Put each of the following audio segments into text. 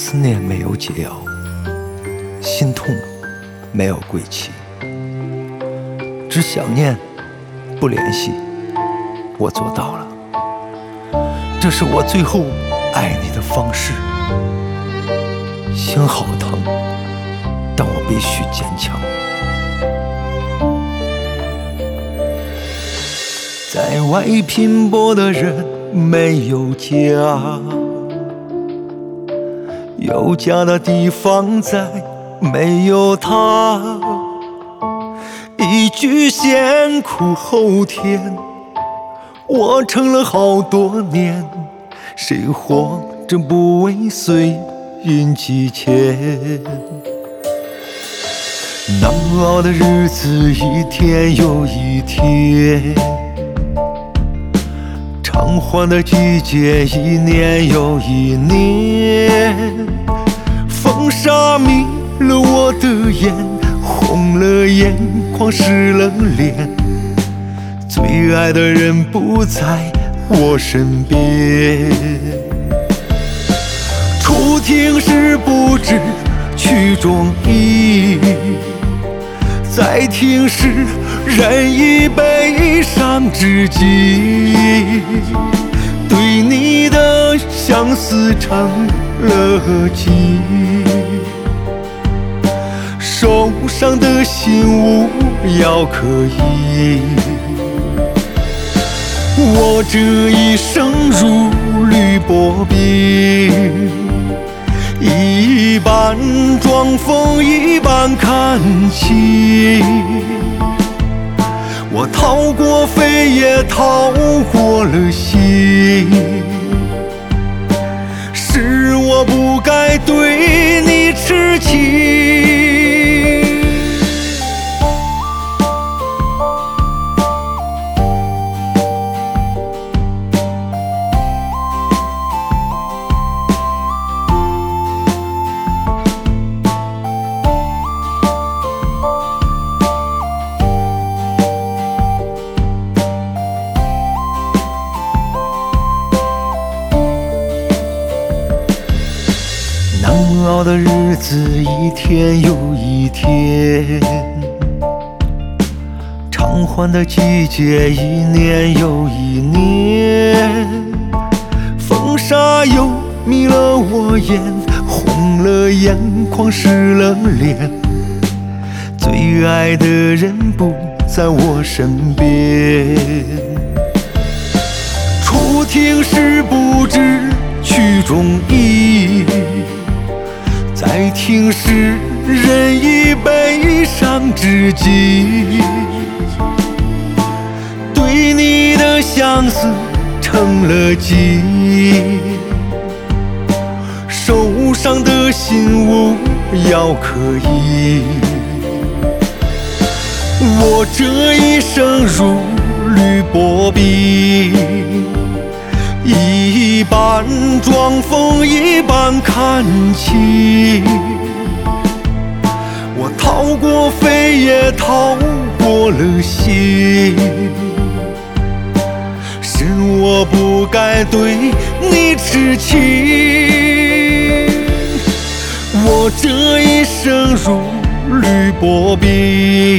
思念没有解药，心痛没有归期，只想念不联系，我做到了，这是我最后爱你的方式。心好疼，但我必须坚强。在外拼搏的人没有家，有家的地方再没有他。一句先苦后甜，我撑了好多年，谁活着不为碎云几千？难熬的日子一天又一天，偿还的季节一年又一年。风沙迷了我的眼，红了眼眶湿了脸，最爱的人不在我身边。初听时不知曲中意，再听时人已悲伤至极。对你的相思成了疾，受伤的心无药可医。我这一生如履薄冰，一半装疯一半看清。我逃过飞也逃过了心，是我不该对你痴情。难熬的日子一天又一天，偿还的季节一年又一年。风沙又迷了我眼，红了眼眶湿了脸，最爱的人不在我身边。初听时不知曲中意，再听时人已悲伤至极。对你的相思成了疾，受伤的心无药可医。我这一生如履薄冰，一半装疯一半看清。我逃过飞也逃过了心，是我不该对你痴情。我这一生如履薄冰，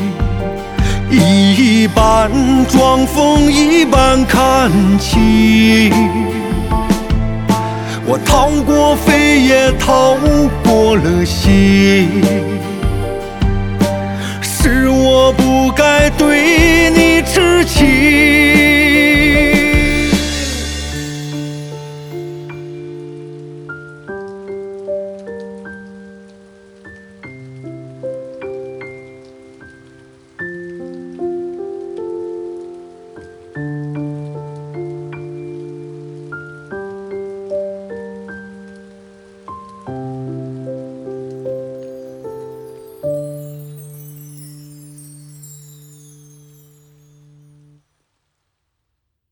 一半装疯一半看清。我逃过飞也逃过了心，是我不该对你痴情。